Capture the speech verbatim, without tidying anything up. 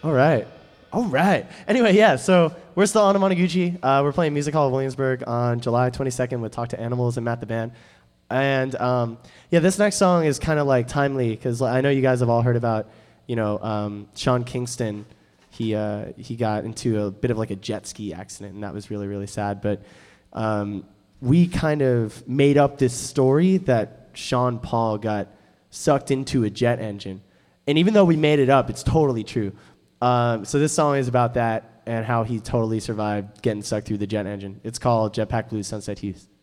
All right. All right. Anyway, yeah, so we're still on Monoguchi. Uh, we're playing Music Hall of Williamsburg on July twenty-second with Talk to Animals and Matt the Band. And um, yeah, this next song is kind of like timely because I know you guys have all heard about, you know, um, Sean Kingston. He uh, he got into a bit of like a jet ski accident, and that was really, really sad. But um, we kind of made up this story that Sean Paul got sucked into a jet engine. And even though we made it up, it's totally true. Um, so this song is about that and how he totally survived getting sucked through the jet engine. It's called Jetpack Blues Sunset Hues.